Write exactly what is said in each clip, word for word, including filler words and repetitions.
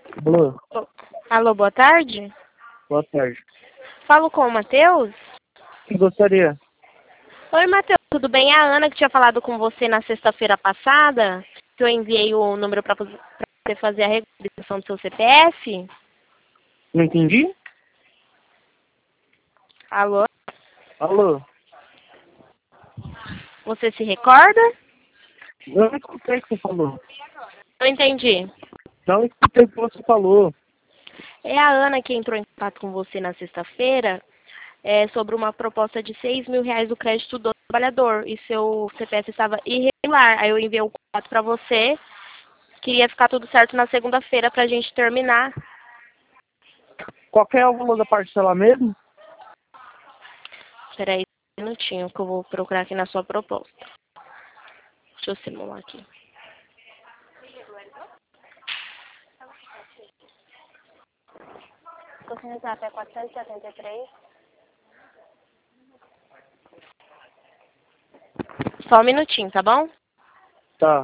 Alô, Alô, boa tarde. boa tarde. Falo com o Matheus? Que gostaria? Oi, Matheus, tudo bem? É a Ana que tinha falado com você na sexta-feira passada, que eu enviei o número para você fazer a regularização do seu C P F. Não entendi? Alô? Alô, Você se recorda? eu não escutei o que você falou. Não entendi. Não escutei o que você falou. É a Ana que entrou em contato com você na sexta-feira é, sobre uma proposta de seis mil reais do crédito do trabalhador e seu C P F estava irregular. Aí eu enviei o contato para você. Queria ficar tudo certo na segunda-feira para a gente terminar. Qual que é o valor da parcela mesmo? Espera aí um minutinho que eu vou procurar aqui na sua proposta. Deixa eu simular aqui. O WhatsApp é quatrocentos e setenta e três. Só um minutinho, tá bom? Tá.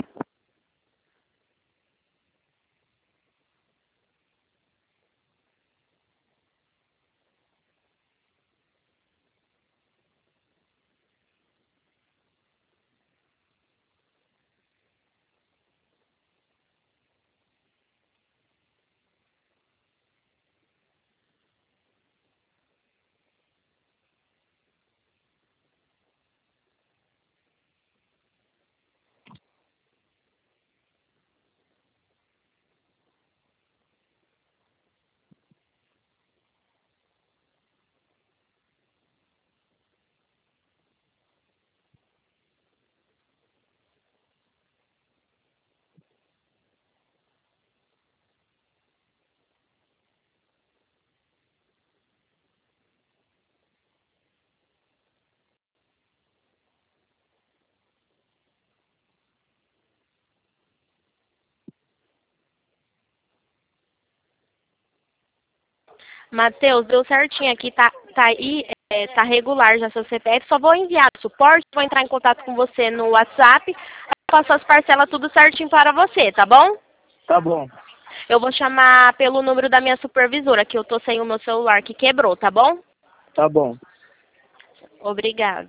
Matheus, deu certinho aqui, tá, tá aí, é, tá regular já seu C P F. Só vou enviar o suporte, vou entrar em contato com você no WhatsApp, passo as parcelas tudo certinho para você, tá bom? Tá bom. Eu vou chamar pelo número da minha supervisora, que eu tô sem o meu celular que quebrou, tá bom? Tá bom. Obrigada.